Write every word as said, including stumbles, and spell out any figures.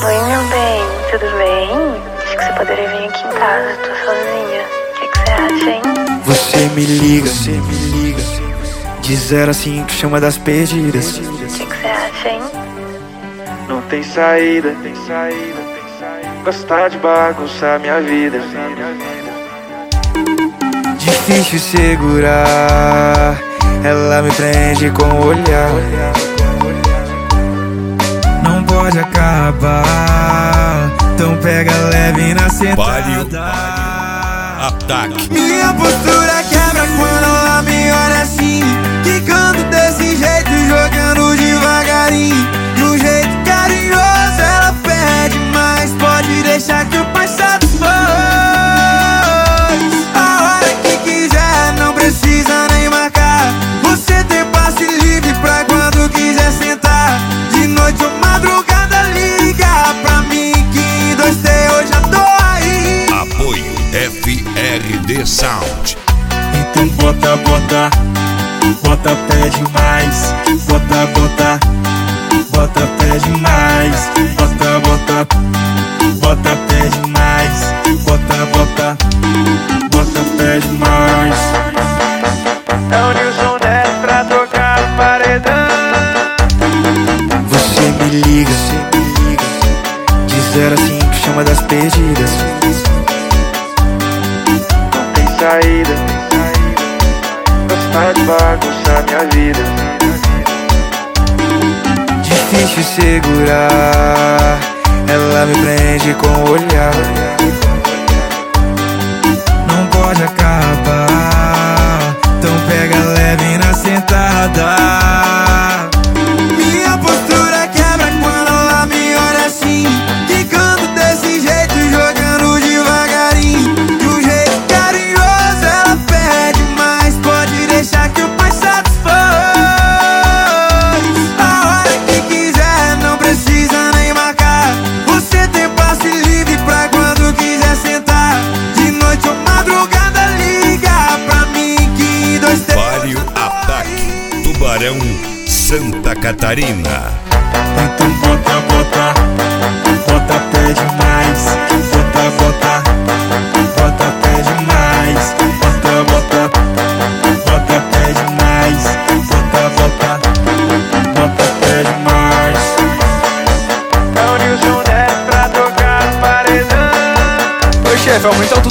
Oi, meu bem, tudo bem? Acho que você poderia vir aqui em casa, tô sozinha. O que, que você acha, hein? Você me liga, você me liga. De zero a cinco, chama das perdidas. O que, que você acha, hein? Não tem saída, tem saída, tem saída. Gostar de bagunçar minha vida. Difícil segurar, ela me prende com o olhar. Não pode acabar, então pega leve na sentada. Páreo, ataque. Minha postura quebra quando ela me olha assim, quicando desse jeito, jogando devagarinho. De um jeito carinhoso ela pede, mas pode deixar que o passado foi. A hora que quiser, não precisa nem marcar. Você tem passe livre pra quando quiser sentar. De noite ou madrugada liga pra mim, que em dois T eu já tô aí. Apoio F R D Sound. Então bota, bota, bota, pede mais. Bota, bota, bota, pede mais. Bota, bota, bota, pede mais. Bota, bota, bota, pede mais. É o Nilson dez pra tocar o paredão. Você me liga, você me liga. De zero a cinco, chama das perdidas. Não tem saída, gostar de bagunçar minha vida. Difícil segurar, ela me prende com o olhar. Não pode acabar, então pega leve na sentada. Minha postura quebra quando ela me olha assim, quicando desse jeito, jogando devagarinho. De um jeito carinhoso ela pede, mas pode deixar que o passado foi. A hora que quiser, não precisa nem marcar. Você tem passe livre pra quando quiser sentar. De noite ou madrugada liga pra mim, que em dois T Páreo, ataque. Tubarão, Santa Catarina. Então bota, bota, bota, pede mais. Bota, bota, bota, pede mais. Bota, bota, bota, pede mais. Bota, bota, bota, pede mais. É o Nilson dez pra tocar o paredão. Oi, chefe, aumenta o